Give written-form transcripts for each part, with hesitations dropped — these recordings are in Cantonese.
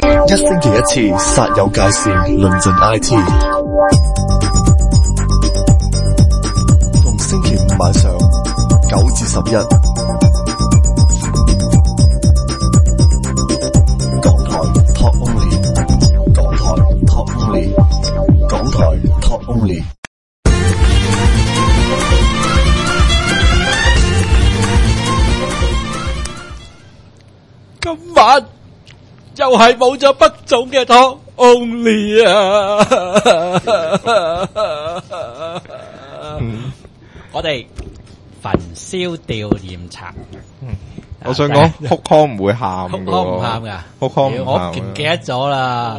一星期一次，煞有介事，論盡 IT。逢星期五晚上9至11，港台 Talk Only， 港台 Talk Only， 港台 Talk Only。 今晚又係冇咗北總嘅 Talk Only 啊！我哋焚燒吊唁冊。 我想講哭腔唔會喊㗎， 哭腔唔喊噶， 哭腔唔喊。 我唔記得咗啦。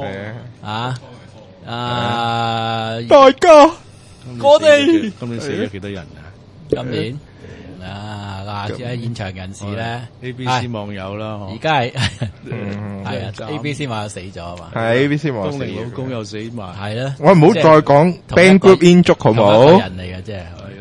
大家， 我哋今年死咗幾多人啊？ 今年嗱，現場人士咧 ，ABC 網友啦， 而家係係啊 ，ABC 網友死咗啊嘛， 係 ABC 網友死， 東寧老公又死埋， 係啦。 我唔好再講 Band Group In 足好唔好？ 同一個人嚟嘅啫，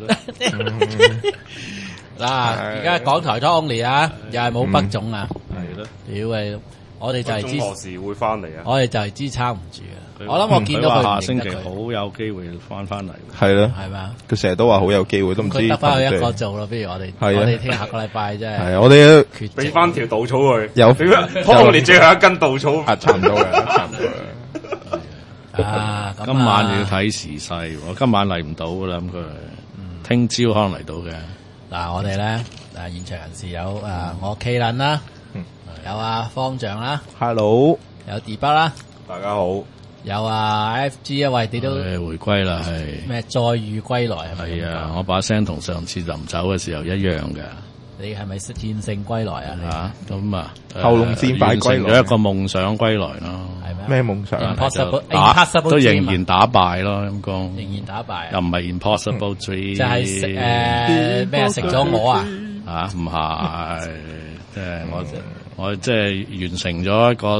嗱，而家港台 Talk Only 啊，又係冇北總啊， 係咯， 屌你，我哋就係知何時會翻嚟啊？ 我哋就係支撐唔住啊！我諗我見到佢下星期好有機會翻嚟， 係咯， 係嘛？ 佢成日都話好有機會，都唔知佢得翻佢一個做咯。不如我哋聽下個禮拜啫。 係我哋俾翻條稻草佢， 有 Talk Only最後一根稻草， 差唔多嘅，差唔多嘅。 今晚要睇時勢，我今晚嚟唔到噶啦，咁佢聽朝可能嚟到嘅。 嗱，我哋咧現場人士有我 K 撚啦，有方丈啦 ，Hello， 有 D 北啦， 大家好。 有FG 啊，喂，你都回歸啦，係咩再遇歸來係咪？ 係啊，我把聲同上次臨走嘅時候一樣嘅。 你係咪戰勝歸來啊？ 咁啊， 後龍戰敗歸來， 有一個夢想歸來咯。 係咩？ 咩夢想 ？Impossible 都仍然打敗咯，咁講。 仍然打敗， 又唔係 Impossible Dream。 就係食咩食咗我啊？ 唔係，即係我即係完成咗一個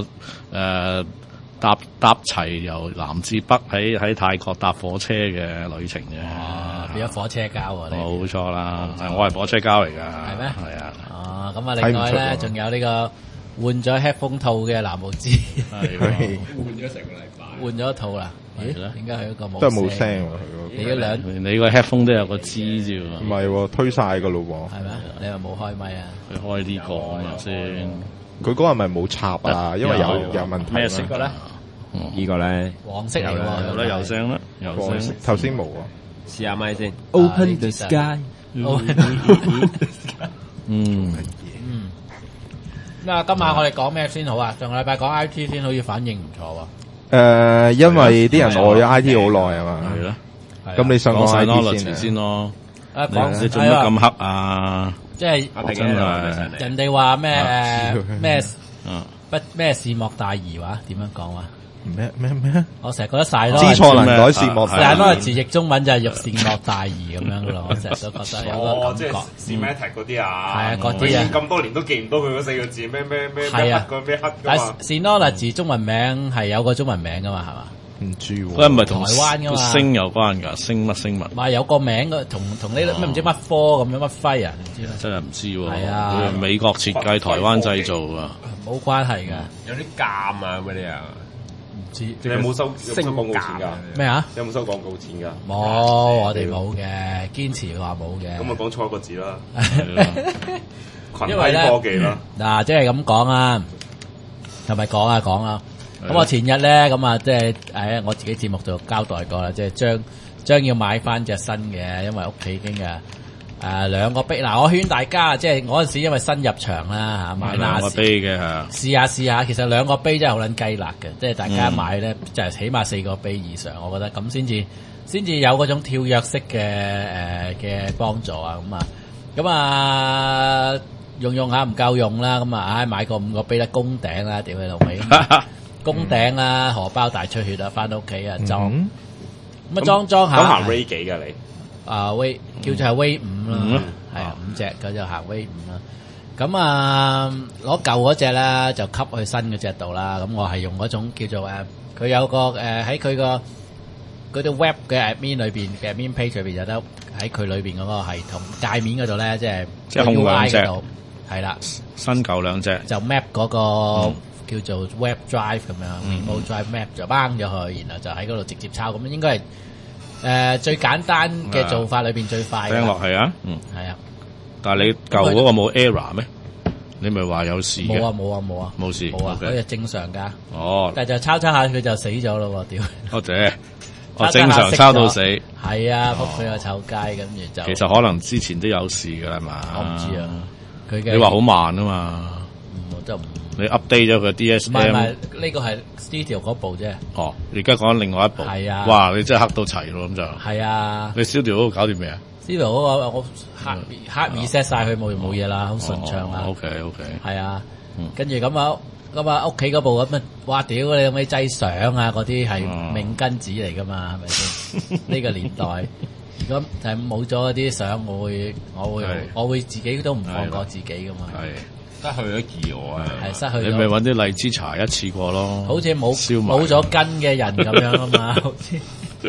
搭齊由南至北喺泰國搭火車嘅旅程啫。 變咗火車膠啊！ 冇錯啦，我係火車膠嚟㗎。 係咩？ 係啊。 咁另外咧，仲有呢個換咗 headphone 套嘅藍無知， 係換咗成個禮拜，換咗一套啦。咦？點解佢一個冇？ 都係冇聲喎。 你個 headphone 都有個支啫喎。 唔係喎，推晒㗎咯喎。 係咩？你話冇開咪啊？ 佢開呢個啊嘛先。 佢嗰日咪冇插啊，因為有問題。 咩色嘅咧？ 呢個咧黃色嚟喎， 有聲啦，有聲。 頭先冇啊， 試下咪先。Open the sky。 嗱，今晚我哋講咩先好啊？上個禮拜講 IT 先，好似反應唔錯喎。 因為啲人愛咗 IT 好耐啊嘛。 係咯。 咁你想講 IT 先咯？ 講你做乜咁黑啊？ 即係真係人哋話咩事莫大儀話點樣講話？ 咩？ 我成日覺得晒咯， 知錯能改，事莫大儀。 晒咯字譯中文就係事莫大儀咁樣噶咯。我成日都覺得有個感覺。 Semantic 嗰啲啊， 係啊，嗰啲啊， 咁多年都記唔到佢嗰4個字咩係啊， 咩黑但係 Synology 中文名係有個中文名噶嘛，係嘛？ 唔知喎， 佢係咪同台灣噶嘛？ 星有關㗎？星乜星物？ 唔係有個名嘅，同呢咩唔知乜科咁樣乜輝啊？唔知啦， 真係唔知喎。 係啊， 美國設計，台灣製造啊， 冇關係㗎。 有啲鑑啊嗰啲啊， 你有冇收廣告錢㗎？ 咩啊？ 有冇收廣告錢㗎？ 冇，我哋冇嘅，堅持話冇嘅。 咁啊講錯一個字啦， 因為咧科技啦。 嗱，即係咁講啊，係咪講啊？咁我前日咧咁啊，即係我自己節目就交代過啦，即係將要買翻隻新嘅，因為屋企已經兩個杯。嗱，我勸大家即係嗰陣時，因為新入場啦嚇，買兩個杯嘅嚇， 試下。其實兩個杯真係好撚雞肋嘅，即係大家買咧就係起碼4個杯以上，我覺得咁先至有嗰種跳躍式嘅幫助啊咁啊用下唔夠用啦，咁啊買個5個杯啦，攻頂啦，屌你老味！攻頂啦，荷包大出血啊，翻到屋企啊裝，咁裝下。 咁行 Ray 幾㗎你？ Ray 叫做係 Ray 5啦，係啊5隻，佢就行 Ray 5啦。咁攞舊嗰隻啦，就吸去新嗰隻度啦。咁我係用嗰種叫做佢有個喺佢個嗰啲 web 嘅 admin 裏邊嘅 admin page 裏邊有得喺佢裏邊嗰個系統界面嗰度咧，即係控兩隻， 係啦， 新舊兩隻就 map 嗰個叫做 Web Drive 咁樣 ，Remote Drive Map 就掹咗去，然後就喺嗰度直接抄，咁應該係最簡單嘅做法裏邊最快。 聽落係啊， 係啊。 但係你舊嗰個冇 error 咩？你咪話有事嘅？ 冇事，冇啊，嗰日正常㗎。 哦， 但係就抄下佢就死咗咯喎，屌！ 多謝。我正常抄到死， 係啊，仆佢個臭街，跟住就。 其實可能之前都有事㗎啦嘛。 我唔知啊，佢你話好慢啊嘛。 我就唔。 你 update 咗佢 DSM。唔係， 呢個係 Studio 嗰部啫。 哦，而家講緊另外一部。 係啊。 哇！你真係黑到齊咯咁就。 係啊。 你 Studio 嗰個搞掂未啊 ？Studio 嗰個我黑 reset 晒佢冇嘢啦，好順暢啦。 OK。 係啊。跟住咁啊。咁啊，屋企嗰部咁啊，哇！屌你有咩擠相啊？嗰啲係命根子嚟噶嘛，係咪先？呢個年代，如果就係冇咗嗰啲相，我會自己都唔放過自己噶嘛。 係失去咗自我啊！ 係失去咗。 你咪揾啲荔枝茶一次過咯。 好似冇咗根嘅人咁樣啊嘛，好似。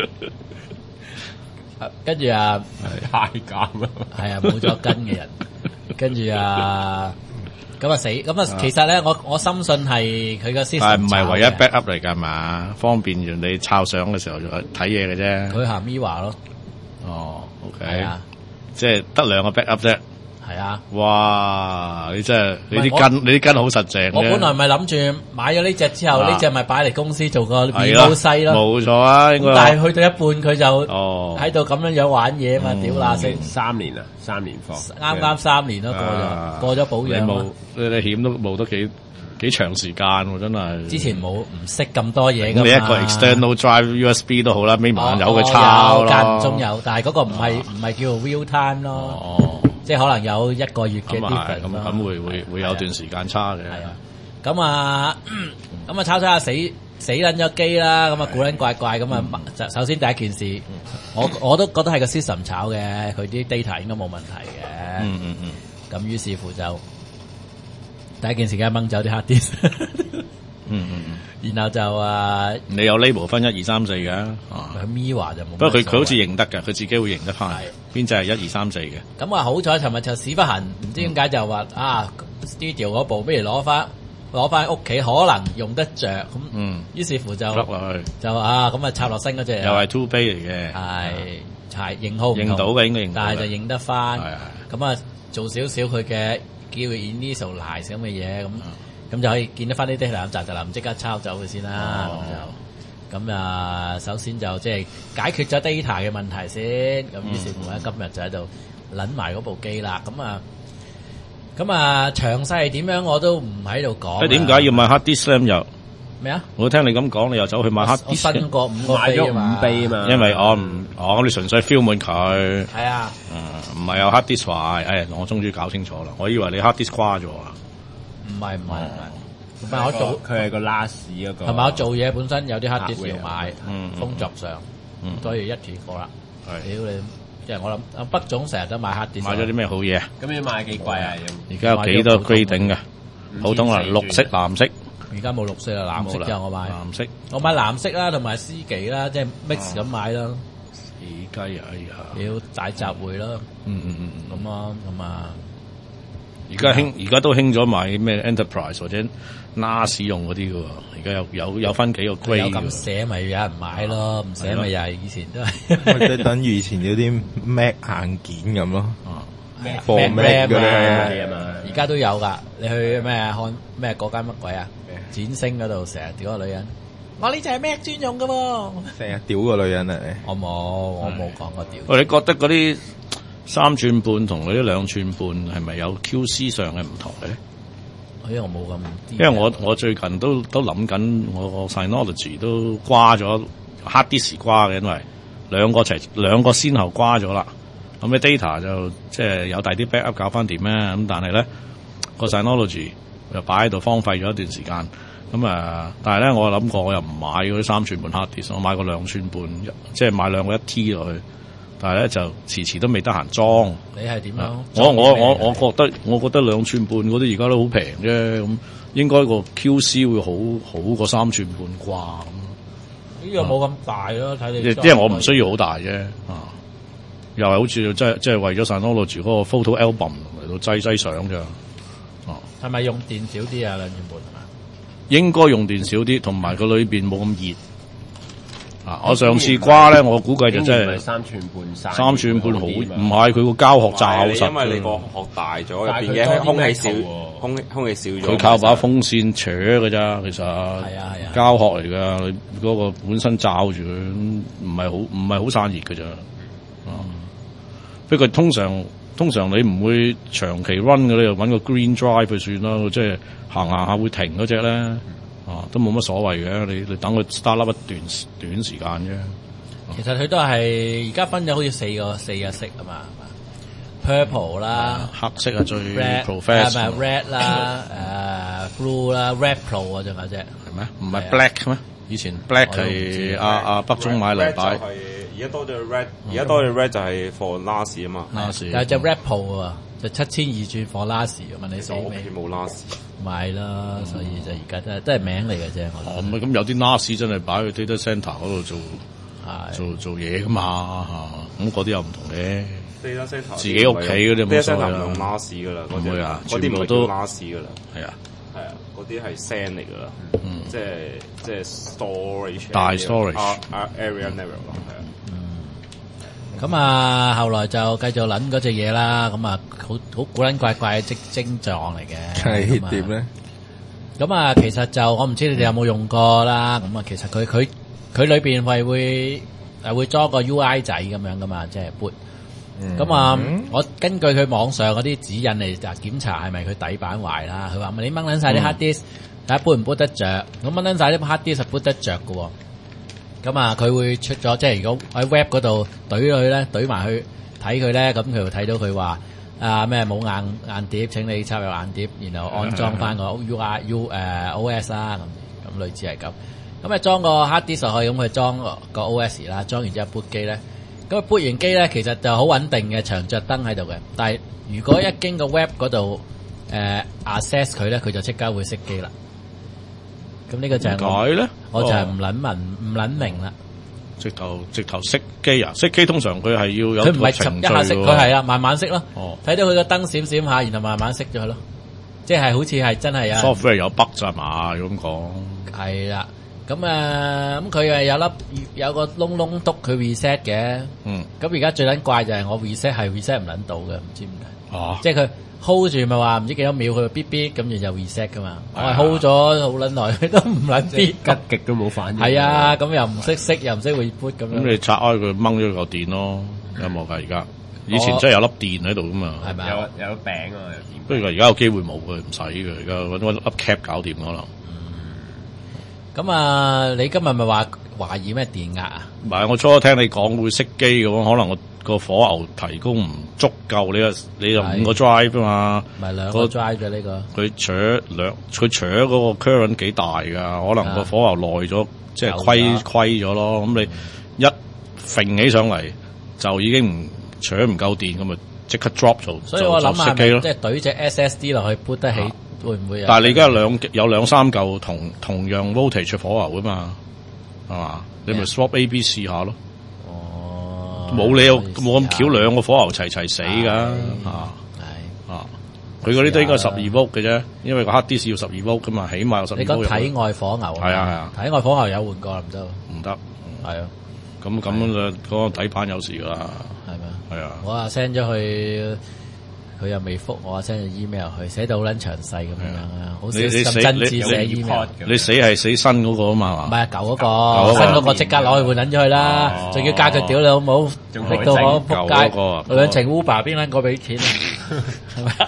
跟住啊， 太監啦。 係啊，冇咗根嘅人，跟住啊。咁啊死！咁啊，其實咧，我深信係佢個 system。但係唔係唯一 backup 嚟㗎嘛？方便人哋抄相嘅時候睇嘢嘅啫。 佢行 Mirror 咯。 哦 ，OK。 係啊， 即係得兩個 backup 啫。 係啊。 哇！你真係你啲根好實淨。 我本來咪諗住買咗呢隻之後，呢隻咪擺嚟公司做個面好細咯。 冇錯啊，應該。 但係去到一半佢就喺度咁樣玩嘢嘛，屌乸死 ！3年啊，3年貨。 啱3年咯，過咗保養。 你險都冇得幾長時間喎，真係。之前唔識咁多嘢㗎嘛。 你一個 external drive USB 都好啦，眯埋眼有佢抄咯。 間唔中有，但係嗰個唔係叫做 real time 咯。即係可能有1個月嘅 difference 咯。 咁會有段時間差嘅。 係啊。咁啊抄下死撚咗機啦，咁啊古撚怪咁啊。首先第一件事，我都覺得係個 system 炒嘅，佢啲 data 應該冇問題嘅。咁於是乎就。第一件時間掹走啲 hard disk，然後就你有 label 分1、2、3、4嘅， 佢 Mirror 就冇。 不過佢好似認得㗎，佢自己會認得翻，邊隻係1、2、3、4嘅。 咁啊好彩，尋日就屎忽痕，唔知點解就話Studio 嗰部，不如攞翻屋企，可能用得着咁。於是乎就咁啊插落新嗰隻， 又係 2 bay 嚟嘅， 係型號唔同， 認到嘅應該認到， 但係就認得翻。咁啊做少少佢嘅。叫 initialize 咁嘅嘢，咁就可以見得翻啲 data，就唔即刻抄走佢先啦。咁啊，首先就即係解決咗 data 嘅問題先。咁於是乎咧，今日就喺度撚埋嗰部機啦。咁啊，詳細係點樣我都唔喺度講。 點解要買 hard disk 又咩啊？ 我聽你咁講，你又走去買 hard disk。 我新過5個 5杯啊嘛。 因為我哋純粹 fill 滿佢。 係啊。 唔係有 hard disk 壞，我終於搞清楚啦！我以為你 hard disk 瓜咗啊。 唔係，唔係我做佢係個 last 嗰個。 係咪我做嘢本身有啲 hard disk 要買，工作上，所以一次過啦。屌你！即係我諗，北總成日都買 hard disk。 買咗啲咩好嘢啊？ 咁你買幾貴啊？ 而家有幾多 grading 㗎？普通啊，綠色、藍色。 而家冇綠色啦，藍色之後我買。 藍色。 我買藍色啦，同埋司機啦，即係 mix 咁買啦。 雞啊！哎呀， 要大集會啦，咁啊， 而家都興咗買咩 Enterprise 或者 NAS 用嗰啲嘅喎，而家有分幾個 grade。有咁寫咪有人買咯，唔寫咪又係以前都係。 即係等於以前嗰啲 Mac 硬件咁咯 ，for Mac 嗰啲嘛，而家都有㗎。你去咩看咩嗰間乜鬼啊？展星嗰度成日屌個女人。我呢隻係 Mac 專用㗎喎， 成日屌個女人啊！ 我冇講過屌。 喂，你覺得嗰啲3寸半同嗰啲2寸半係咪有 QC 上嘅唔同嘅咧？ 因為我冇咁， 因為我最近都諗緊，我個 Synology 都瓜咗 hard disk 瓜嘅，因為兩個先後瓜咗啦。咁嘅 data 就即係有第啲 backup 搞翻掂咧，咁但係咧個 Synology 又擺喺度荒廢咗一段時間。但係咧，我諗過，我又唔買嗰啲3寸半 hard disk，我買個2寸半，即係買2個1T 落去。但係咧就遲都未得閒裝。你係點樣？我覺得2寸半嗰啲而家都好平啫，咁應該個 QC 會好過3寸半啩咁。呢個冇咁大咯，睇你。因為我唔需要好大啫，又係好似即係為咗 Synology 嗰個 photo album 嚟到擠相咋。 係咪用電少啲啊？2寸半係嘛？ 應該用電少啲，同埋個裏邊冇咁熱。啊！我上次瓜咧，我估計就真係 3寸半 3寸半好，唔係佢個膠殼罩實。 因為你個殼大咗，入邊嘅空氣少，空氣少咗。 佢靠把風扇扯㗎咋，其實。 係啊， 膠殼嚟㗎，你嗰個本身罩住佢，唔係好散熱㗎咋。不過通常你唔會長期 run 嘅，你就揾個 green drive 去算啦，即係行下會停嗰隻咧。都冇乜所謂嘅，你等佢 start up 一短時間啫。 其實佢都係而家分咗好似四個色啊嘛 ，purple 啦， 黑色啊最 professional， red 啦，blue 啦 ，red pro 啊仲有隻係咩？唔係 black 咩？以前 black 係阿北中買嚟擺。 而家多咗 red 就係 for last 啊嘛。 last，但係隻 red pro 啊，就72轉 for last， 問你死未？ 冇 last。 咪啦，所以就而家都係名嚟嘅啫。 咁有啲 NAS 真係擺去 data center 嗰度做嘢噶嘛，咁嗰啲又唔同嘅。data center 自己屋企嗰啲冇所謂啦。 唔用 NAS 噶啦， 唔會啊， 嗰啲唔係叫 NAS 噶啦。 係啊， 嗰啲係 SAN 嚟噶啦。即係 storage。 大 storage。 area network 咯，係啊。 咁啊，後來就繼續撚嗰隻嘢啦，咁啊，好古撚怪怪嘅晶狀嚟嘅。 係點咧？ 咁啊，其實就我唔知你哋有冇用過啦。咁啊，其實佢裏邊係會裝個 UI 仔咁樣噶嘛，即係 boot。咁啊，我根據佢網上嗰啲指引嚟就檢查係咪佢底板壞啦。佢話你掹撚晒啲 hard disk，睇下 boot 唔 boot 得着。咁掹撚晒啲 hard disk 係 boot 得着嘅喎。咁啊，佢會出咗，即係如果喺 web 嗰度懟佢咧，懟埋去睇佢咧，咁佢會睇到佢話咩冇硬碟，請你插入硬碟，然後安裝翻個 OS 啦，咁類似係咁。咁啊裝個 hard disk 上去，咁佢裝個 OS 啦，裝完之後 boot 機咧，咁 boot 完機咧，其實就好穩定嘅，長着燈喺度嘅。但係如果一經個 web 嗰度access 佢咧，佢就即刻會熄機啦。咁呢個就係我就係唔撚明啦。 直頭熄機啊！熄機通常佢係要有佢唔係一下熄，佢係慢慢熄咯。睇到佢個燈閃閃下，然後慢慢熄咗佢咯。即係好似係真係有 software 有 bug 咋嘛？咁講係啦。咁咁佢係有個窿窿篤佢 reset 嘅。咁而家最撚怪就係我 reset 係 reset 唔撚到嘅，唔知點解。即係佢 hold 住咪話唔知幾多秒佢嗶嗶，咁然後就 reset 噶嘛。我係 hold 咗好撚耐，佢都唔撚嗶， 吉極都冇反應。 係啊，咁又唔識熄，又唔識 reboot 咁樣。 咁你拆開佢掹咗嚿電咯，有冇㗎？而家以前真係有粒電喺度噶嘛。 係咪有餅啊？ 不過而家有機會冇佢，唔使嘅。而家揾粒 cap 搞掂可能。 咁啊，你今日咪話懷疑咩電壓啊？ 唔係，我初聽你講會熄機嘅話，可能我個火牛提供唔足夠，你就5個 drive 啊嘛。 唔係2個 drive 嘅呢個。佢扯嗰個 current 幾大㗎，可能個火牛耐咗，即係虧咗咯。咁你一揈起上嚟就已經扯唔夠電，咁咪即刻 drop 咗。 所以我諗下，即係懟隻 SSD 落去 boot 得起。會唔會？ 但係你而家有2-3嚿同樣 voltage 火牛噶嘛，係嘛？你咪 swap A、B 試下咯。冇理由冇咁巧2個火牛齊死噶佢嗰啲都應該12 volt 嘅啫，因為個 hard disk 要12 volt 噶嘛，起碼有12 volt。 你講體外火牛係啊， 體外火牛有換過啦，唔得。 唔得。係啊。咁嗰個底盤有事噶啦。 係咩？ 係啊。 我send 咗去。佢又未覆我，send 咗 email 去，寫到好撚詳細咁樣啊，好少咁真摯寫 email。 你死係死新嗰個啊嘛？ 唔係舊嗰個，新嗰個即刻攞去換撚咗去啦，仲要加佢屌你好冇，逼到我仆街。兩程 Uber 邊撚個俾錢啊？係咪？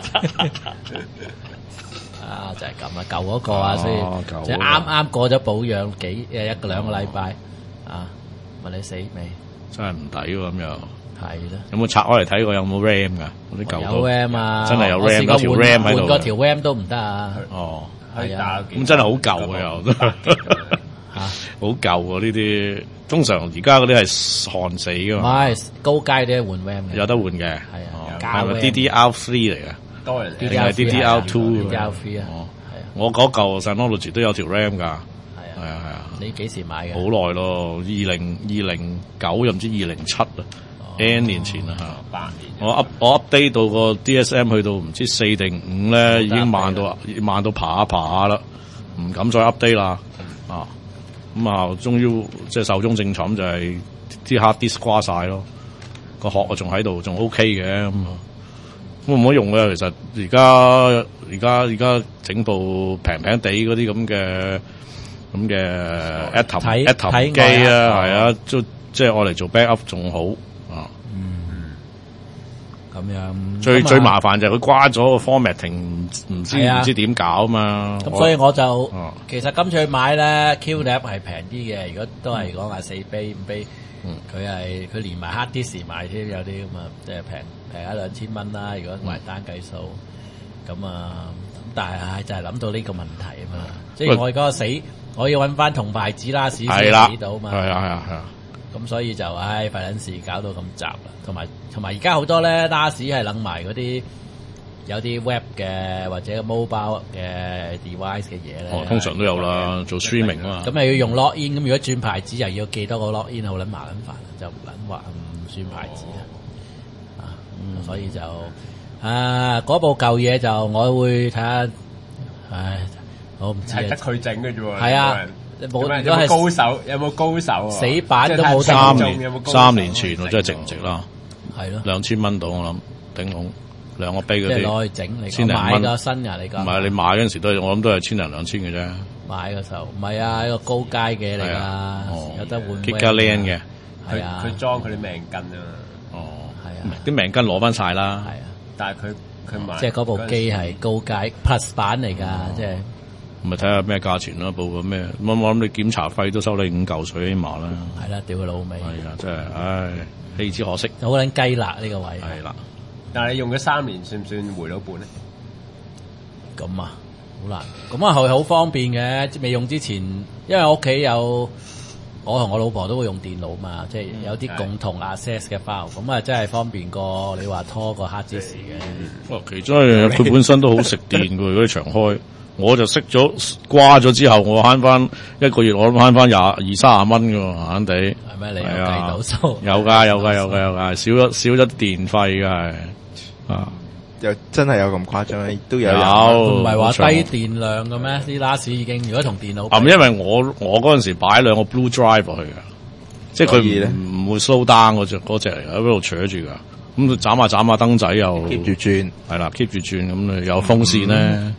啊，就係咁啊，舊嗰個啊，所以即係啱過咗保養1-2個禮拜啊，問你死未？ 真係唔抵喎咁樣。 係啦，有冇拆開嚟睇過有冇 RAM 噶？嗰啲舊有 RAM 啊， 真係有 RAM，嗰條 RAM 喺度。 換個條 RAM 都唔得啊！ 哦， 係啊， 咁真係好舊啊又，吓好舊喎呢啲。通常而家嗰啲係焊死噶嘛。唔係高階啲換 RAM 嘅， 有得換嘅。係啊， 係咪 DDR3 嚟嘅？ 多人定係 DDR2？DDR3 啊， 我嗰舊 Synology 都有條 RAM 噶。 係啊。你幾時買嘅？ 好耐咯，2009又唔知2007啦。N 年前啦嚇，8年。我 update 到個 DSM 去到唔知4定5咧，已經慢到爬下啦。 唔敢再 update 啦，咁啊，終於即係壽終正寢就係啲 hard disk 瓜晒咯，個殼啊仲喺度，仲 OK 嘅咁啊，會唔會用嘅？其實而家整部平平地嗰啲咁嘅 Atom 機啊，係啊，即係我嚟做 backup 仲好啊。 咁樣最麻煩就係佢瓜咗個 formatting， 唔知點搞啊嘛。 咁所以我就其實今次去買咧 QNAP 係平啲嘅。如果都係講話4杯5杯，佢連埋 hard disk 賣添，有啲咁啊，即係平1-2千蚊啦。如果埋單計數，咁啊，但係就係諗到呢個問題啊嘛。即係我嗰個我要揾翻同牌子啦，先死到嘛。係啊。咁所以就費撚事搞到咁雜啦，同埋而家好多咧 NAS 係諗埋嗰啲有啲 web 嘅或者 mobile 嘅 device 嘅嘢咧。 通常都有啦，做 streaming 啊嘛。 咁又要用 login， 咁如果轉牌子又要記多個 login， 好撚麻撚煩，就唔撚話唔算牌子所以就嗰部舊嘢就我會睇下，我唔知係得佢整嘅啫喎。 係啊。 有冇高手？有冇高手啊？ 死板都冇 3年前我真係值唔值啦？ 係咯 ，2000蚊到我諗頂籠兩個杯嗰啲。 即係攞去整你買個新㗎，你講。 唔係你買嗰陣時都係我諗都係1000-2000嘅啫。 買嘅時候唔係啊，一個高階嘅嚟㗎，有得換。 Gigaland 嘅。 係啊。佢裝佢啲命根啊嘛。 係啊。 啲命根攞翻晒啦。 係啊。 但係佢買。 即係嗰部機係高階 Plus 版嚟㗎，即係。 咪睇下咩價錢啦，報個咩？我諗你檢查費都收你5嚿水起碼啦。 係啦，屌佢老味。 係啊，真係，唉，棄之可惜。 好撚雞辣呢個位。 係啦。 但係你用咗3年，算唔算回到本咧？ 咁啊，好難。咁啊係好方便嘅，未用之前，因為我屋企有我同我老婆都會用電腦嘛，即係有啲共同 access 嘅 file， 咁啊真係方便過你話拖個 hard disk 嘅。 其中佢本身都好食電㗎，如果你長開。我就熄咗瓜咗之後，我慳翻1個月，我諗慳翻20-30蚊㗎喎，閒閒地。 係咩？你有計到數？ 有㗎，少咗電費㗎係。 又真係有咁誇張？都有。 唔係話低電量嘅咩？啲 NAS 已經如果同電腦。 因為我嗰陣時擺兩個 Blue Drive 落去㗎，即係佢唔會 slow down 嗰隻嚟㗎，喺度扯住㗎。咁佢斬下燈仔又 keep 住轉， 係啦 keep 住轉，咁有風扇咧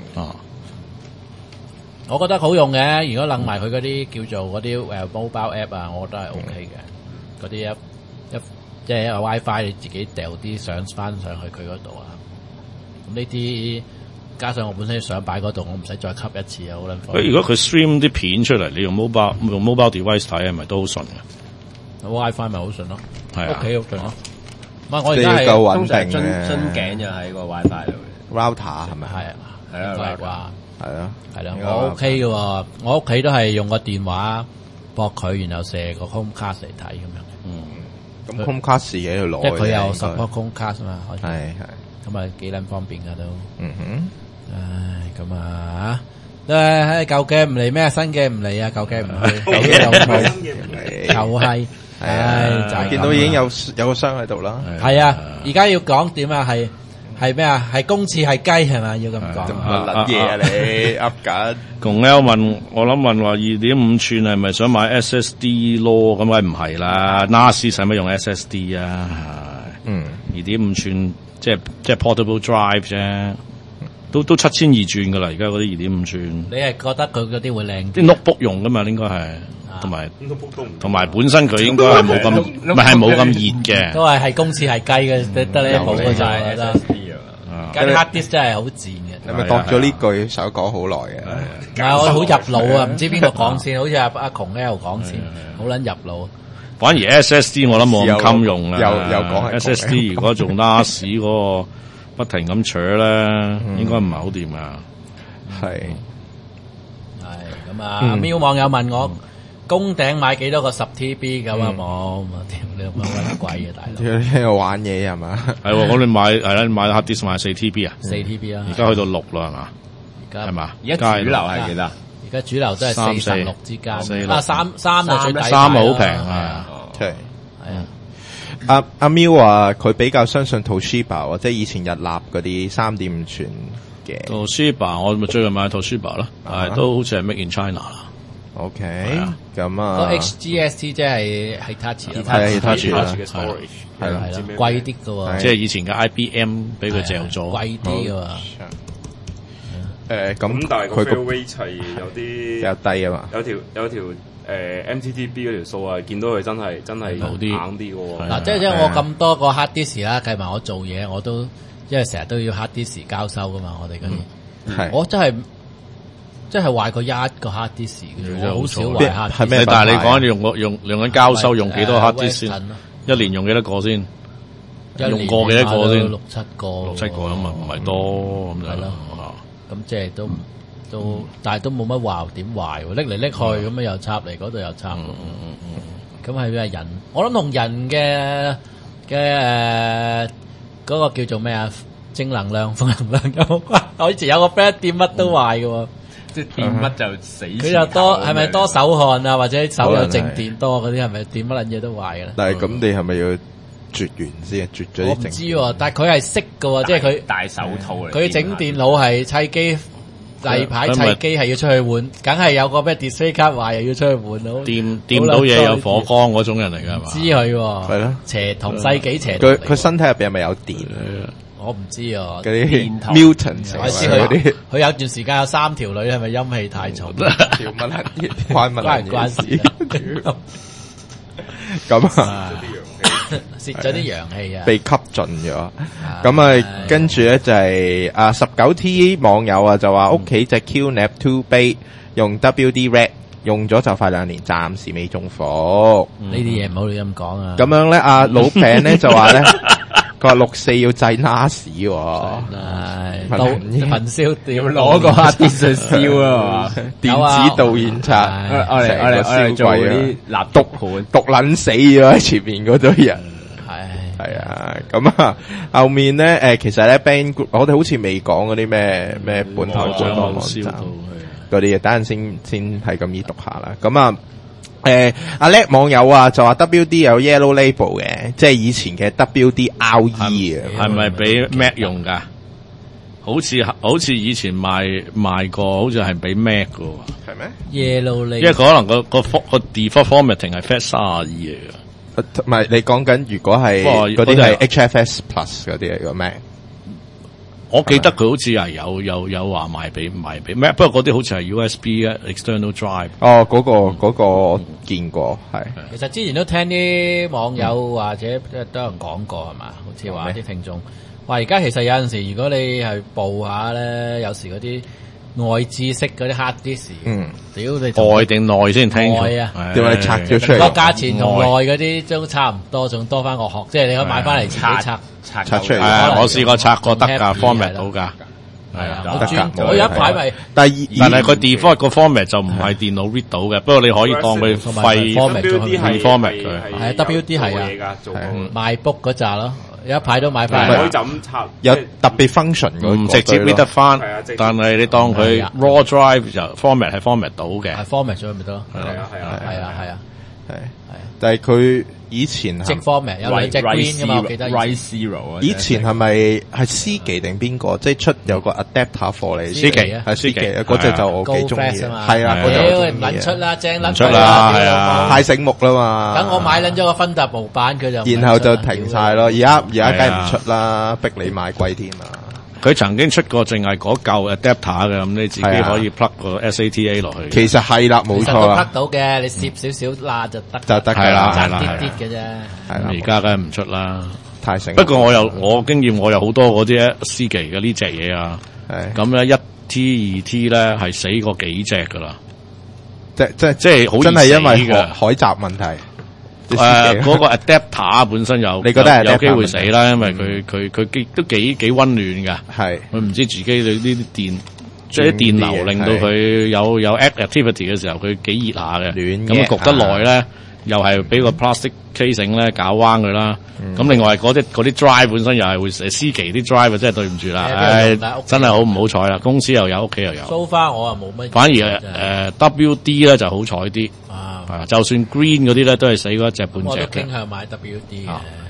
我覺得好用嘅，如果楞埋佢嗰啲叫做嗰啲mobile app 啊，我覺得係 OK 嘅。嗰啲即係一個 WiFi 你自己掉啲相翻上去佢嗰度啊。咁呢啲加上我本身想擺嗰度，我唔使再吸一次啊，好撚方便。 如果佢 stream 啲片出嚟，你用 mobile device 睇係咪都好順嘅 ？WiFi 咪好順咯， 係屋企好順咯。唔係我而家係通常樽頸就喺個 WiFi 度嘅 router 係咪？ 係啊，係咯，我 OK 嘅喎，我屋企都係用個電話駁佢，然後射個 Chromecast 嚟睇咁樣。 咁 Chromecast 嘢要攞， 即係佢有10個 Chromecast 嘛， 係， 咁啊幾撚方便噶都。 唉， 咁啊舊嘅唔嚟咩？新嘅唔嚟啊，舊嘅唔去，舊嘅又去，又係，就係見到已經有個箱喺度啦。 係啊，而家要講點啊？係咩啊？係公廁係雞係嘛？要咁講。 乜嘢啊你噏緊？ 共 L 我諗問話2.5寸係咪想買 SSD 咯？咁梗唔係啦 ，NAS 使乜用 SSD 啊？2.5寸即係 portable drive 啫，都7200轉噶啦，而家嗰啲2.5寸。 你係覺得佢嗰啲會靚啲？ 啲 notebook 用噶嘛，應該係。同埋本身佢應該係冇咁，唔係冇咁熱嘅。 都係公廁係雞嘅，得呢一部嘅就係得。跟 hard disk 真係好賤嘅。 你咪度咗呢句想講好耐嘅。 但係我好入腦啊，唔知邊個講先，好似阿窮 L 講先，好撚入腦。 反而 SSD 我諗冇咁襟用啊。 又講 SSD 如果做 NAS 嗰個不停咁扯咧，應該唔係好掂啊。 係咁啊！喵網友問我。宮頂買幾多個10 TB 咁啊冇，屌你咁鬼貴嘅大佬！ 喺度玩嘢係嘛？ 係喎，我哋買係啦，買 hard disk 買4 TB 啊 ，4 TB 啊， 而家去到6啦係嘛？ 而家係嘛？ 而家主流係幾多？ 而家主流都係4、6之間，三就最抵， 三好平啊！ 係啊！ 阿 Miu 話佢比較相信 Toshiba 或者以前日立嗰啲3.5寸嘅。 Toshiba 我咪最近買 Toshiba 啦，但係都好似係 Made in China 啦。 OK，咁個啊 HGST 即係 Hitachi 係 Hitachi 啦嘅 storage 係啦係啦，貴啲嘅喎， 即係以前嘅 IBM 俾佢嚼咗。 貴啲嘅喎。 咁但係個佢 fail 個 rate 係有比啲較低啊嘛。 有條MTTB 嗰條數啊，見到佢真係好啲硬啲嘅喎。 嗱，即係我咁多個 hard disk 啦，計埋我做嘢，我都因為成日都要 hard disk 交收噶嘛，我哋嗰啲， 係我真係壞過一個 hard disk 嘅啫，我好少壞 hard 係 disk。 咩但係你講用緊交收用幾多 hard disk 先？ Western 咯一年用幾多個先？ 一年用過幾多個先？ 六七個咁啊，唔係多咁就係咯。咁即係都，但係都冇乜話點壞喎，拎嚟拎去咁樣又插嚟嗰度又插。咁係咩人？我諗同人嘅嗰個叫做咩啊？正能量、負能量有關。我以前有個 friend 掂乜都壞嘅喎， 即係掂乜就死。 佢又多係咪多手汗啊？或者手有靜電多嗰啲係咪掂乜撚嘢都壞嘅咧？ 但係咁你係咪要絕完先？絕咗我唔啲靜知喎，但係佢係識嘅喎，即係佢戴手套嚟。 佢整電腦係砌機。例牌砌機係要出去換，梗係有個咩 display 卡壞又要出去換咯。 掂到嘢有火光嗰種人嚟㗎係嘛？ 知佢喎， 係咯， 邪同世紀邪同嚟喎。 佢身體入邊係咪有電？ 我唔知啊。 嗰啲電筒 mutant 我知嗰啲佢有段時間有3條女，係咪陰氣太重？ 條乜撚嘢關乜撚關唔關事啊？ 咁啊， 蝕咗啲陽氣啊！ 被吸盡咗。咁啊，跟住咧就係19T 網友啊就話屋企隻 QNAP 2 Bay 用 WD Red 用咗就快2年，暫時未中伏。 呢啲嘢唔好亂咁講啊！ 咁樣咧，阿老餅咧就話咧，佢話64要製 NAS 喎， 係到焚燒點攞個黑啲去燒啊！ 電子導演冊， 我哋做嗰啲蠟燭盤， 毒撚死咗喺前面嗰堆人。係啊，咁啊，後面咧其實咧 Band Group 我哋好似未講嗰啲咩本台官方網站嗰啲嘢，等陣先係咁易讀下啦。咁啊，阿叻網友啊就話 WD 有 Yellow Label 嘅，即係以前嘅 WD RE 啊， 係咪俾 Mac 用㗎？好似以前賣過，好似係俾 Mac 㗎喎。 係咩 ？Yellow Label， 因為可能個 default formatting 係 FAT32嚟嘅。 唔係你講緊，如果係嗰啲係 HFS Plus 嗰啲嚟個咩？ 我記得佢好似係有話賣俾咩？不過嗰啲好似係 USB external drive。 哦，嗰個我見過係。 其實之前都聽啲網友或者都有人講過係嘛？好似話啲聽眾話而家其實有陣時，如果你係報下咧，有時嗰啲外置式嗰啲 hard disk，屌你外定內先聽外啊？ 點解你拆咗出嚟？ 個價錢同內嗰啲都差唔多，仲多翻個殼，即係你可以買翻嚟拆出嚟。 我試過拆過得㗎 ，format 到㗎。 係啊，我有一排咪， 但係個 default 個 format 就唔係電腦 read 到嘅，不過你可以當佢廢 format 佢。 係啊 ，WD 係啊，賣 book 嗰扎咯。有一排都買翻， 可以就咁插， 有特別 function 唔直接 read 得翻，但係你當佢 raw drive 就 format 係 format 到嘅， 係 format 咗咪得咯？ 係啊， 但係佢以前即 format 有兩隻 green 噶嘛，我記得。 Rise Zero 以前係咪係思琪定邊個？即係出有個 adapter 貨嚟， 思琪啊， 係思琪啊，嗰隻就我幾中意。係啊， 屌唔撚出啦，正撚出啦，係啊， 太醒目啦嘛。 等我買撚咗個芬達模板，佢就然後就停晒咯。而家梗係唔出啦，逼你買貴添啊！ 佢曾經出過淨係嗰嚿 adapter 嘅，咁你自己可以 plug 個 SATA 落去。 其實係啦，冇錯啦。 plug 到嘅，你攝少少罅就得， 就得㗎啦， 爭啲啲嘅啫。 係啦， 而家梗係唔出啦， 太醒。 不過我經驗，我有好多嗰啲思琪嘅呢隻嘢啊。咁咧1T 2T 咧係死過幾隻㗎啦。 即係好真係因為海閘問題。 嗰個 adapter 本身你覺得有機會死啦，因為佢都幾溫暖噶，係佢唔知自己呢啲電，即係啲電流令到佢有 activity 嘅時候，佢幾熱下嘅，咁焗得耐咧，又係俾個 plastic casing 咧搞彎佢啦。咁另外嗰啲 drive 本身又係會思琪啲 drive 真係對唔住啦，真係好唔好彩啦，公司又有，屋企又有。 So far 我啊冇乜， 反而WD 咧就好彩啲。就算 green 嗰啲咧，都係死嗰一隻半隻嘅。 我都傾向買 WD 嘅。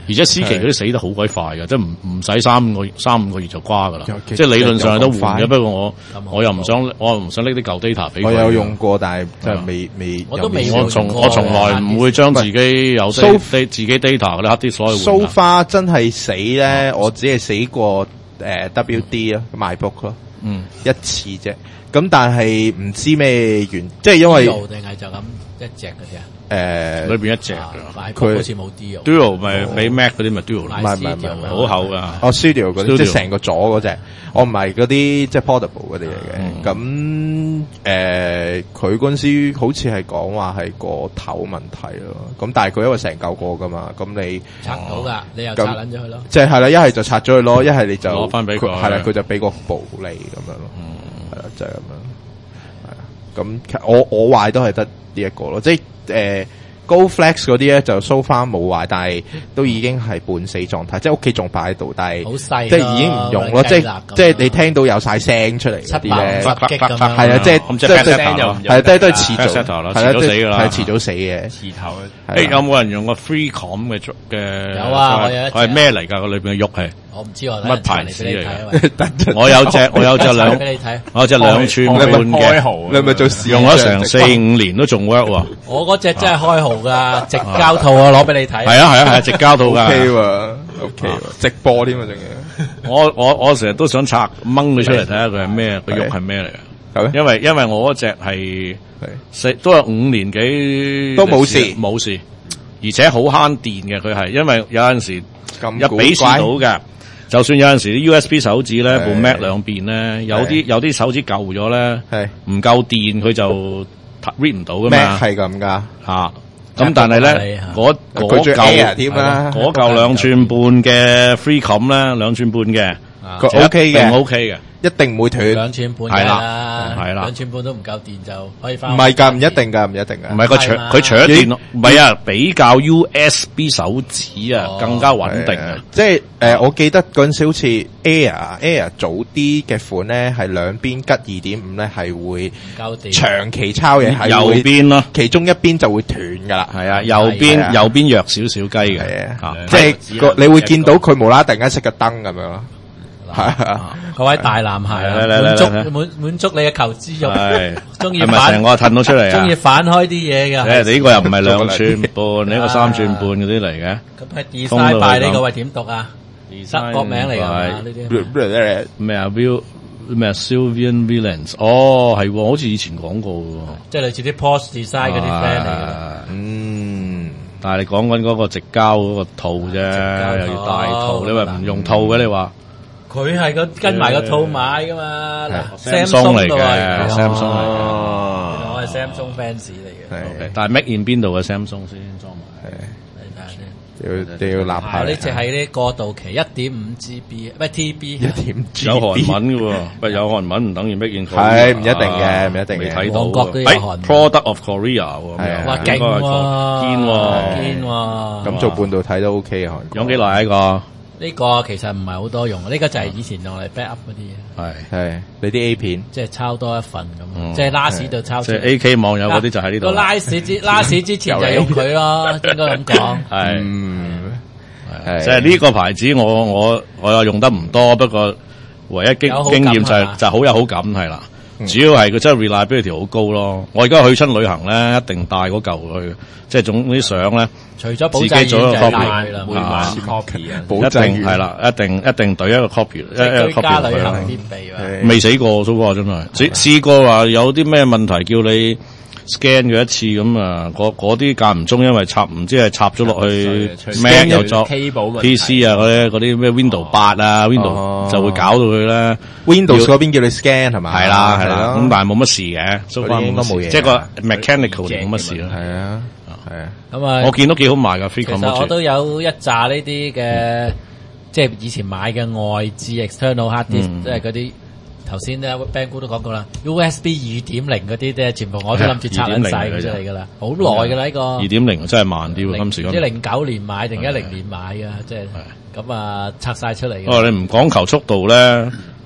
而且C 期嗰啲死得好鬼快嘅，即係唔使3-5個月就瓜噶啦，即係理論上都換嘅。不過我又唔想拎啲舊 data 俾佢。 我有用過，但係真係未。 我都未。 我從來唔會將自己有自己 data 嗰啲 hard disk 攞去換。 So far 真係死咧，我只係死過WD 咯，MacBook 咯，一次啫。咁但係唔知咩原，即係因為定係就咁一隻嗰啲啊？ 裏邊一隻佢好似冇 Duo 咪俾 Mac 嗰啲咪 Duo， 唔係好厚噶。 Studio 嗰啲即係成個左嗰隻，我唔係嗰啲即係 portable 嗰啲嚟嘅。咁佢嗰陣時好似係講話係個頭問題咯。咁但係佢因為成嚿過噶嘛，咁你拆到噶，你又拆撚咗佢咯。 即係係啦，一係就拆咗佢咯，一係你就攞翻俾佢。 係啦，佢就俾個暴利咁樣咯。係啦，就係咁樣。係啊，咁我壞都係得呢一個咯，即係GoFlex 嗰啲咧就 so far 冇壞，但係都已經係半死狀態，即係屋企仲擺喺度，但係好細， 即係已經唔用咯，即係你聽到有晒聲出嚟嗰啲咧，係啊，即係聲又唔係都係遲早， 係都死㗎啦， 係遲早死嘅。 遲頭有冇人用過 FreeCom 嘅？ 有啊，我有一隻係咩嚟㗎？個裏邊嘅喐係我唔知乜牌子嚟嘅。 我有隻兩， 俾你睇， 我有隻2寸半嘅， 你咪做用咗成4-5年都仲 work 喎。 我嗰隻真係開號噶，直膠套啊，攞俾你睇。 係啊，直膠套噶。 OK 直播添啊，仲要。我成日都想掹佢出嚟睇下佢係咩，個喐係咩嚟嘅。因為我嗰隻係都有5年幾都冇事， 而且好慳電嘅佢係，因為有陣時咁比試到嘅。就算有陣時啲 USB 手指咧，部 Mac 兩邊咧，有啲手指舊咗咧，唔夠電佢就 read 唔到噶嘛。 Mac 係咁噶吓，咁但係咧嗰嚿2寸半嘅 FreeCom 咧，2寸半嘅， 佢 OK 嘅 ，OK 嘅。 一定唔會斷 ，2寸半係啦 ，2 寸半都唔夠電就可以翻。 唔係㗎，唔一定㗎， 唔係佢除咗電，唔係啊，比較 USB 手指啊更加穩定啊。 即係我記得嗰陣時好似 Air 早啲嘅款咧，係兩邊吉 2.5 咧係會長期抄嘢，係右邊咯， 其中一邊就會斷㗎啦。 係啊，右邊弱少少雞嘅， 即係你會見到佢無啦啦突然間熄個燈咁樣咯。 各位大男孩啊，滿足你嘅求知欲，中意係咪成個褪到出嚟啊？ 中意反開啲嘢㗎。 你呢個又唔係2寸半，你呢個3寸半嗰啲嚟嘅。 咁係 design by 呢個喂點讀啊？德國名嚟㗎呢啲。 咩啊 Sylvian Villains 哦，係，好似以前講過喎。 即係類似啲 Porsche design 嗰啲 friend 嚟㗎。 但係你講緊嗰個直膠嗰個套啫，又要大套，你話唔用套嘅你話？ 佢係跟埋個套買噶嘛 ，Samsung 嚟嘅，Samsung 嚟嘅， 我係 Samsung fans 嚟嘅。 但係 Make in 邊度嘅 Samsung 先裝埋？ 你要立下。 呢隻係啲過渡期 1.5GB， 唔係 TB。 1.5GB 有韓文嘅喎，有韓文唔等於 Make in。 係唔一定嘅，唔一定嘅。 未睇到。 韓國都有韓文。 Product of Korea 喎， 哇勁喎， 堅喎。 咁做半導體都 OK 嘅韓國。 用幾耐呢個？ 呢個其實唔係好多用，呢個就係以前用嚟 backup 嗰啲嘢。 係你啲 A 片， 即係抄多一份咁，即係拉屎就抄。 即係 AK 網友嗰啲就喺呢度。 個拉屎之前就用佢咯，應該咁講。 係，即係呢個牌子我又用得唔多，不過唯一經驗就好有好感係啦。主要係佢真係 reliability 好高咯。我而家去親旅行咧，一定帶嗰嚿去，即係種啲相咧。 除咗保自己做一個 copy 每晚 copy 啊， 一定係啦，一定懟一個 copy， 一個 copy 加旅行必備未死過蘇哥真係，試過話有啲咩問題叫你 scan 佢一次咁啊，嗰啲間唔中因為唔知係插咗落去 Mac 又作 PC 啊嗰啲咩 Windows 8啊 Windows 就會搞到佢咧。 Windows 嗰邊叫你 scan 係嘛？ 係啦，咁但係冇乜事嘅，蘇哥應該冇嘢， 即係個 mechanical 冇乜事啦。 係啊。係啊， 咁啊， 我見到幾好賣噶 FreeCom。 其實我都有一紮呢啲嘅，即係以前買嘅外置 external hard disk，即係嗰啲頭先咧 Ben 哥都講過啦 ，USB 2.0嗰啲咧，全部我都諗住拆撚晒佢出嚟噶啦，好耐噶啦呢個。 2.0 真係慢啲喎，今時今日。 即係09年買定10年買噶，即係咁啊拆晒出嚟。 你唔講求速度咧，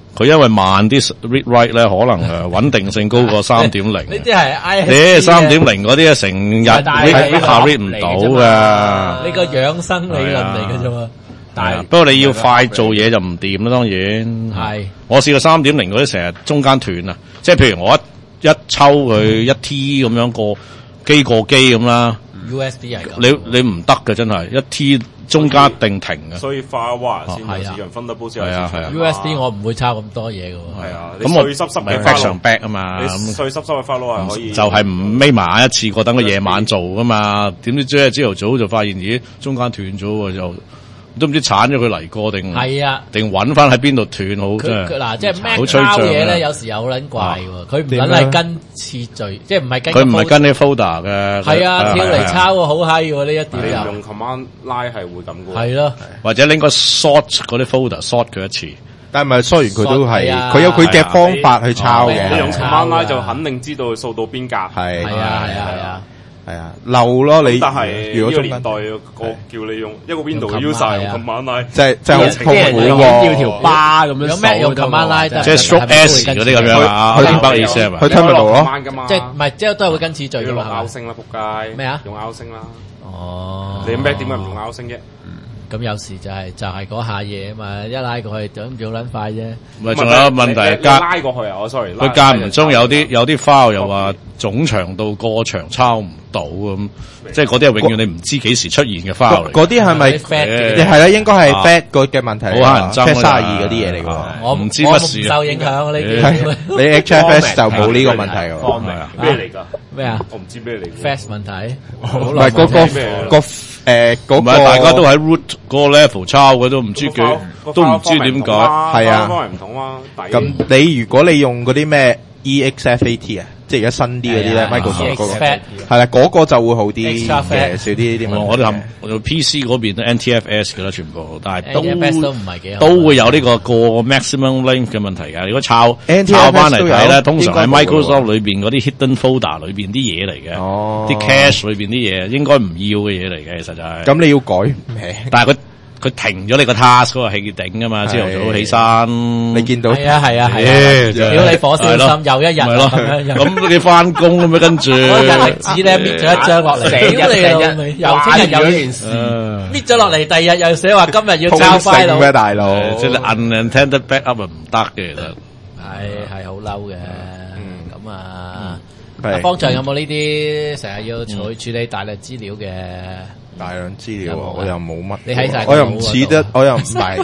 佢因為慢啲 read write 咧，可能穩定性高過 3.0。 呢啲係 I。 你3.0嗰啲成日 read 唔到噶。 呢個養生理論嚟嘅啫嘛。 但係不過你要快做嘢就唔掂啦，當然。係。我試過3.0嗰啲成日中間斷啊，即係譬如我一抽佢一 T 咁樣過機咁啦。 USD 係咁。 你唔得嘅真係一 T。中間定停嘅， 所以 Firewire 先有市場分得波先有市場。 USD 我唔會抄咁多嘢嘅喎。 係啊， 咁我濕嘅 back back 啊嘛， 碎濕嘅 Firewire 係可以。 就係唔匿埋一次過，等佢夜晚做噶嘛。點知朝頭早就發現咦中間斷咗喎，就都唔知鏟咗佢嚟過定係啊， 定揾翻喺邊度斷好真係。 嗱，即係 Mac 抄嘢咧，有時有撚怪喎。佢唔撚係跟次序，即係唔係跟。 佢唔係跟啲 folder 嘅。 係啊，跳嚟抄喎，好閪喎呢一點又。 用 command 拉係會咁嘅。 係咯， 或者你應該 sort 嗰啲 folder sort 佢一次。 但係咪掃完佢都係，佢有佢嘅方法去抄嘅。 你用 command 拉就肯定知道佢掃到邊格。 係啊。 係啊，漏咯你。 但係呢個年代，我叫你用一個 Window 嘅 user 用 command 拉， 即係好痛苦喎。 要條巴咁樣。 有咩用 command 拉？ 即係 stroke S 嗰啲咁樣啊？ 去點意思係嘛？ 去 terminal 咯。 即係唔係即係都係會跟次序㗎嘛？ 用 out 聲啦，仆街。 咩啊？ 用 out 聲啦。 哦。 你 Mac 點解唔用 out 聲啫？ 咁有時就係嗰下嘢啊嘛，一拉過去咁要撚快啫。 唔係，仲有問題拉過去啊！我 sorry， 佢間唔中有啲 file 又話總長度過長抄唔到咁，即係嗰啲係永遠你唔知幾時出現嘅 file 嚟。 嗰啲係咪係啦？應該係 fat 個嘅問題， 好乞人憎 32嗰啲嘢嚟㗎。 我唔知乜事。 受影響呢啲。 你 HFS 就冇呢個問題㗎。 咩嚟㗎？ 咩啊？ 我唔知咩嚟。 Fast 問題。 唔係嗰個嗰個大家都喺 root 嗰個 level 抄嘅都唔知點解。 係啊。 方唔同啊。 咁你如果你用嗰啲咩 EXFAT 啊，即係而家新啲嗰啲咧 ，Microsoft 嗰個係啦，嗰個就會好啲嘅，少啲呢啲問題。 我哋 PC 嗰邊都 NTFS 嘅啦，全部，但係都唔係幾好， 都會有呢個過 maximum length 嘅問題㗎。如果抄翻嚟睇咧，通常喺 Microsoft 裏邊嗰啲 hidden folder 裏邊啲嘢嚟嘅，啲 cache 裏邊啲嘢應該唔要嘅嘢嚟嘅，其實就係。 咁你要改名， 但係佢停咗你個 task 嗰個氣頂啊嘛，朝頭早起身， 你見到係啊，屌你火燒心又一日咁你翻工咁樣跟住， 嗰日歷紙咧搣咗一張落嚟，屌你老味，又聽日有件事搣咗落嚟，第二日又寫話今日要抄 file 咩大佬？ 即係 unintended backup 唔得嘅，其實係好嬲嘅，咁啊，方丈有冇呢啲成日要處理大量資料嘅？ 大量資料我又冇乜， 你喺晒， 我又唔似得，我又唔係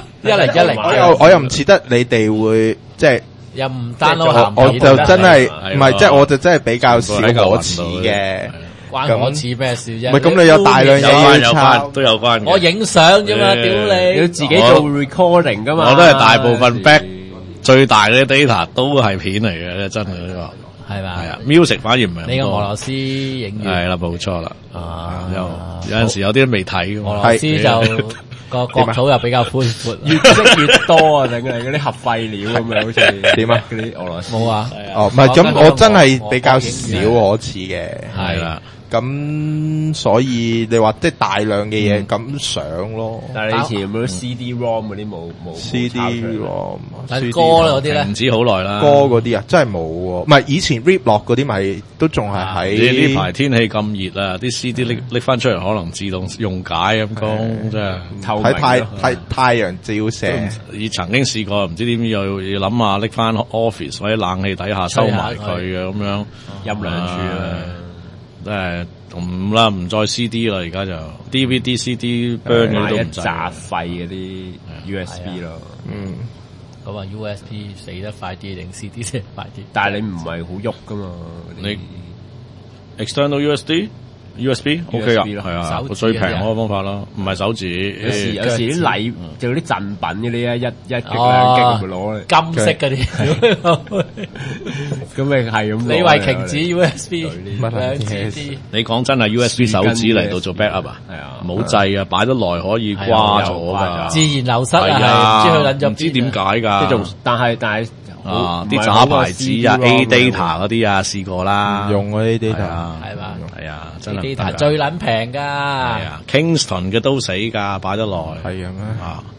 101， 我又唔似得你哋會即係又唔 download， 我就真係唔係，即係我就真係比較少可似嘅， 關我似咩事啫？ 唔係咁你有大量嘢要抄都有關嘅。 我影相啫嘛，屌你！ 要自己做 recording 噶嘛？ 我都係大部分 back 最大嘅 data 都係片嚟嘅，真係呢個。 係嘛？ 係啊 ，music 反而唔係。 呢個俄羅斯影院係啦，冇錯啦。有陣時有啲都未睇。 俄羅斯就個國土又比較寬闊， 越積越多啊！定係嗰啲核廢料咁樣，好似點啊？ 嗰啲俄羅斯冇啊？ 哦，唔係咁，我真係比較少可似嘅。 係啦。 咁所以你話即係大量嘅嘢咁上咯， 但係你以前有冇 CD-ROM 嗰啲冇 CD-ROM， 但係歌嗰啲咧， 唔止好耐啦。 歌嗰啲啊，真係冇喎。唔係以前 rip 落嗰啲咪都仲係喺呢排天氣咁熱啊，啲 CD 拎翻出嚟可能自動溶解咁講，真係喺太陽照射。 曾經試過唔知點又要諗下拎翻 office 或者冷氣底下收埋佢嘅咁樣， 陰兩處啊。 唔再 CD 啦，而家就 DVD、CD burn 嗰啲都唔制。 雜廢嗰啲 USB 咯， 咁啊 USB 死得快啲定 CD 死得快啲？ 但係你唔係好喐噶嘛？ 你 external USB OK 啊，係啊，最平嗰個方法啦，唔係手指。 有時啲禮就啲贈品嗰啲啊，一擊兩擊咪攞嚟金色嗰啲， 咁咪係咁。 李慧瓊指 USB 兩支， 你講真係 USB 手指嚟到做 backup 啊？係啊，冇掣啊，擺得耐可以瓜咗㗎， 自然流失啊， 唔知點解㗎。 但係。 啲渣牌子啊 ，A data 嗰啲啊，試過啦， 用嗰啲 data 係嘛？ 係啊，真係 data 最撚平㗎。 係啊 ，Kingston 嘅都死㗎，擺得耐。 係啊咩？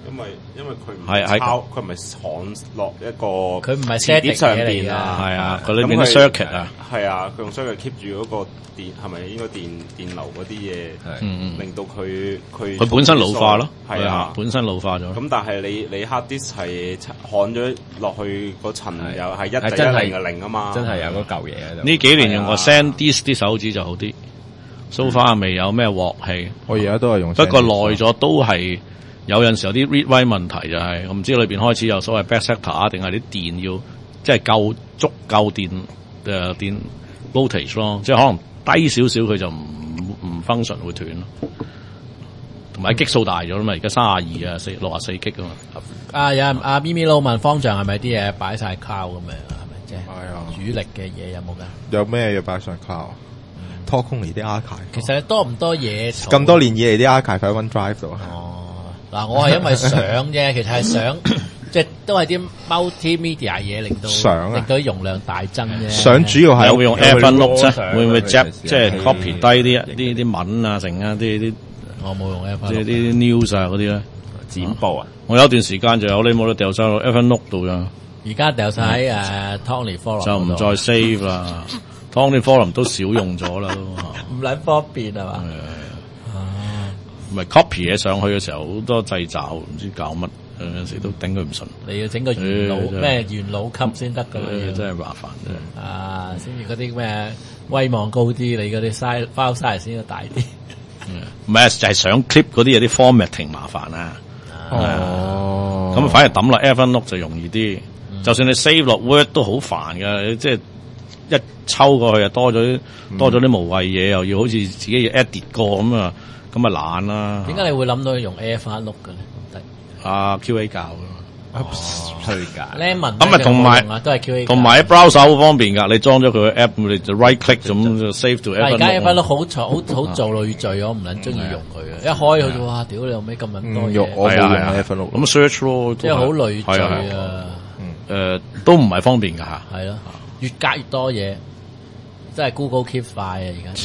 因為佢唔係抄，佢唔係焊落一個佢唔係磁碟上邊啊， 係啊，佢裏邊啲 circuit 啊， 係啊，佢用 circuit keep 住嗰個電，係咪應該電流嗰啲嘢，令到佢本身老化咯， 係啊， 本身老化咗。 咁但係你 hard disk 係焊咗落去個層又係1就1，0就0啊嘛， 真係有嗰嚿嘢喺度。 呢幾年用個 SanDisk 啲手指就好啲，so far 未有咩鑊氣。 我而家都係用， 不過耐咗都係。有陣時有啲 read write 問題就係、我唔知裏邊開始有所謂 back sector 定係啲電要即係足夠電 voltage 咯，即係可能低少少佢就唔 function 會斷咯。同埋激數大咗啦嘛，而家32啊64 G 啊嘛。 有人咪咪撈問方丈係咪啲嘢擺晒 cloud 咁樣係咪即係主力嘅嘢有冇㗎？ 有咩要擺上 cloud？拖空嚟啲 archive。 其實多唔多嘢？ 咁多年以嚟啲 archive 喺 OneDrive 度。 嗱，我係因為想啫，其實係想，即係都係啲 multimedia 嘢，令到啲容量大增啫。 想主要係會用 Evernote 啫，會唔會即係 copy 低啲文啊，成啊啲我冇用 Evernote， 即係啲 news 啊嗰啲咧剪報啊。 我有段時間就有你冇得掉晒落 Evernote 度㗎。 而家掉晒喺Tony Forum 就唔再 save 啦。Tony Forum 都少用咗啦，都唔撚方便係嘛？ 唔係 copy 嘢上去嘅時候好多掣肘，唔知搞乜，有陣時都頂佢唔順。 你要整個元老咩元老級先得㗎嘛？ 真係麻煩啫。 先至嗰啲咩威望高啲，你嗰啲 file size 先要大啲。 唔係就係想 clip 嗰啲嘢啲 formatting 麻煩啊。咁反而抌落 Evernote 就容易啲。就算你 save 落 Word 都好煩㗎，即係一抽過去又多咗啲無謂嘢，又要好似自己要 edit 過咁啊。咁咪懶啦！ 點解你會諗到用 Evernote 嘅咧？ QA 教咯， 推介。 Lemon 咁咪同埋都係 QA， 同埋喺 browser 好方便㗎。你裝咗佢嘅 app，你就 right click 咁就 save to Evernote。 而家 Evernote 好做累贅，我唔撚中意用佢嘅。一開佢就哇，屌你有咩咁撚多嘢？ 我冇用 Evernote。 咁 search 咯， 即係好累贅啊！ 都唔係方便㗎嚇。 係咯，越隔越多嘢，真係 Google Keep 快啊！而家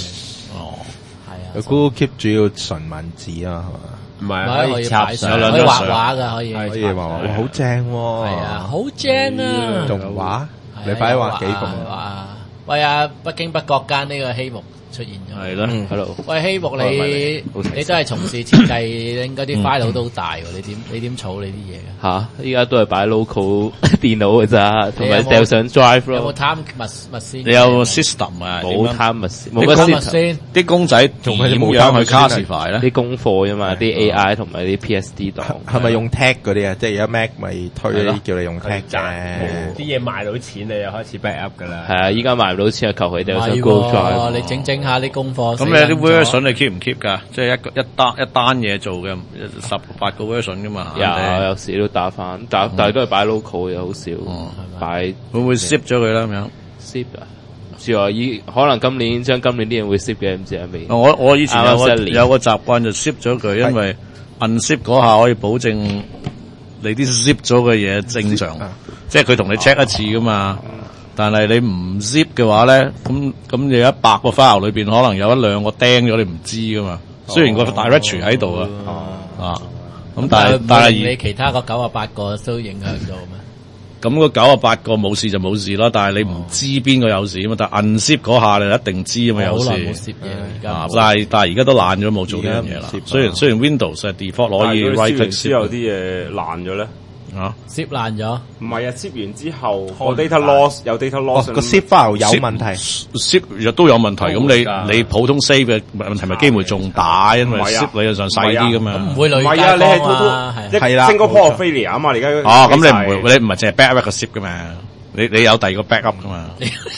Google Keep 主要純文字啊，係嘛？ 唔係可以插上， 可以畫畫㗎，可以畫畫，好正喎！ 係啊，好正啊！ 仲畫？你快啲畫幾幅？ 喂不經不覺間呢個希木出現咗。 係啦，Hello。 喂，希木你都係從事設計，應該啲 file 都好大喎。你點儲你啲嘢嘅？ 吓，依家都係擺 local 電腦嘅咋，同埋掉上 drive 咯。 有冇 time 密先？ 你有 system 啊？ 冇 time 密先， 冇 time 先。 啲公仔仲係冇樣去 classify 咧？ 啲功課啫嘛，啲 AI 同埋啲 PSD 檔。 係咪用 tag 嗰啲啊？即係而家 Mac 咪推叫你用 tag 嘅。 啲嘢賣到錢，你又開始 back up 噶啦。 係啊，依家賣唔到錢啊，求佢掉上 Google Drive。 你整下啲功課。 咁你啲 version 你 keep 唔 keep 㗎？即係一單嘢做嘅18個 version 㗎嘛？ 有時都打翻，但係都係擺 local 嘅，好少擺。 會唔會 ship 咗佢啦？咁樣 ship 啊？唔知啊，可能今年啲嘢會 ship 嘅，唔知係未？ 我以前有個習慣就 ship 咗佢，因為 unship 嗰下可以保證你啲 ship 咗嘅嘢正常，即係佢同你 check 一次㗎嘛。但係你唔 zip 嘅話咧，咁你100個 file 裏邊可能有1-2個釘咗，你唔知噶嘛。雖然個 directory 喺度咁但係你其他個98個都影響到咩？ 咁個98個冇事就冇事啦，但係你唔知邊個有事啊嘛。但係 unzip 嗰下你一定知啊嘛，有事。 好耐冇 zip 嘢啦，而家。 但係而家都爛咗，冇做呢樣嘢啦。雖然 Windows 係 default 可以 right click 之後啲嘢爛咗咧。 zip 爛咗？ 唔係啊，zip 完之後個 data loss 有 data loss， 個 zip file 有問題 ，zip 亦都有問題。咁你普通 save 嘅問題咪機會仲大，因為 zip 理論上細啲噶嘛。 唔會累街坊啊，係啦，Singapore failure 啊嘛，而家咁你唔係淨係 backup 個 zip 噶嘛？你有第二個 backup 噶嘛？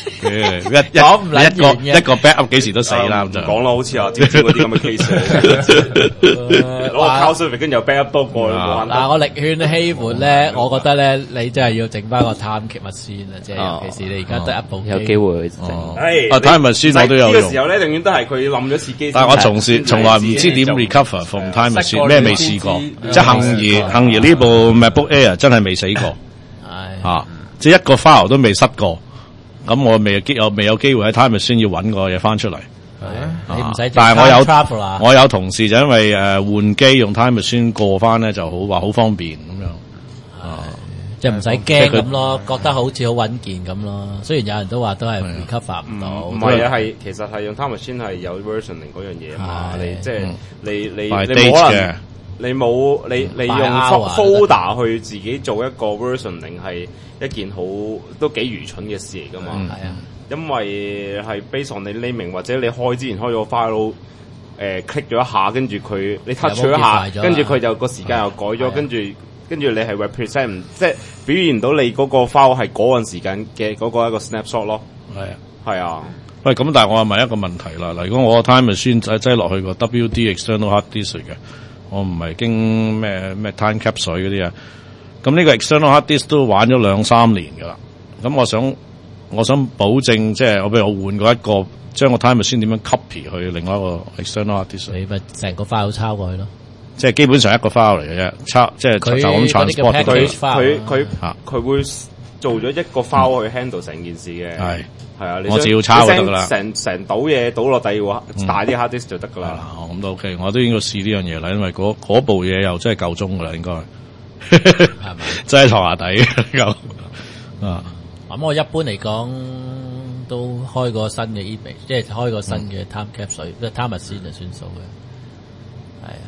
一個 backup 幾時都死啦，咁就講啦，好似之前嗰啲咁嘅 case，攞個 cloud service 跟住又 backup 多個。 嗱，我力勸希門咧，我覺得咧，你真係要整翻個 time machine 啊，即係尤其是你而家得一部機， 有機會整。 time machine 我都有用。 呢個時候咧，永遠都係佢冧咗次機。 但係我從來唔知點 recover from time machine，咩未試過，即係幸而呢部 MacBook Air 真係未死過，即係一個 file 都未失過，咁我未有機會喺 time machine 要揾個嘢翻出嚟， 你唔使。 但係我有同事就因為換機用 Time Machine 過翻咧，就好話好方便咁樣。 即係唔使驚咁咯，覺得好似好穩健咁咯。雖然有人都話都係 recover 唔到， 唔係啊，係其實係用 Time Machine 係有 versioning 嗰樣嘢嘛。你即係你冇可能，你冇你用 folder 去自己做一個 versioning 係一件都幾愚蠢嘅事嚟噶嘛。係啊，因為係 based on 你 naming 或者你開之前開咗個 file click 咗一下，跟住你 touch 咗一下，跟住佢就個時間又改咗，跟住你係 represent 即係表現到你嗰個 file 係嗰陣時間嘅嗰個一個 snapshot 咯。係啊。 喂，咁但係我係問一個問題啦。嗱，如果我個 Time Machine 擠落去個 WD external hard disk 嘅，我唔係經咩 time cap 水嗰啲啊。咁呢個 external hard disk 都玩咗2-3年噶啦。咁我想保證，即係我譬如我換過一個，將個 Time Machine 點樣 copy 去另外一個 external hard disk？你咪成個 file 抄過去咯。即係基本上一個 file 嚟嘅啫，即係就咁 transport 佢會做咗一個 file 去 handle 成件事嘅。係啊， 我只要抄就得噶啦。 成倒嘢倒落第二個大啲 hard disk 就得噶啦。 咁都 OK， 我都應該試呢樣嘢啦，因為嗰部嘢又真係夠鐘噶啦，應該係咪？真係床下底夠啊！ 咁我一般嚟講都開個新嘅 image， 即係開個新嘅 time cap 水，即係 time machine 就算數嘅。係啊。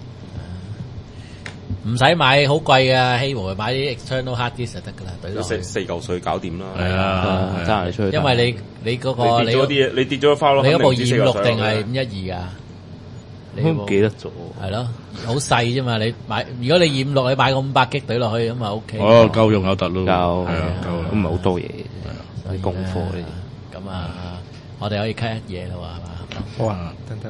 唔使買好貴嘅，希望買啲 external hard disk 就得噶啦，懟落去 4嚿水搞掂啦。 係啊， 揸你出去。 因為你嗰個你跌咗啲嘢，你跌咗個 file 咯。 你嗰部256定係512噶？ 你都唔記得咗。 係咯，好細啫嘛。你買如果你256，你買個500G懟落去咁啊 OK。 哦，夠用有得咯。 夠， 夠， 唔係好多嘢，啲功課呢啲。 咁啊，我哋可以 cut 嘢啦，係嘛？ 好啊，等等。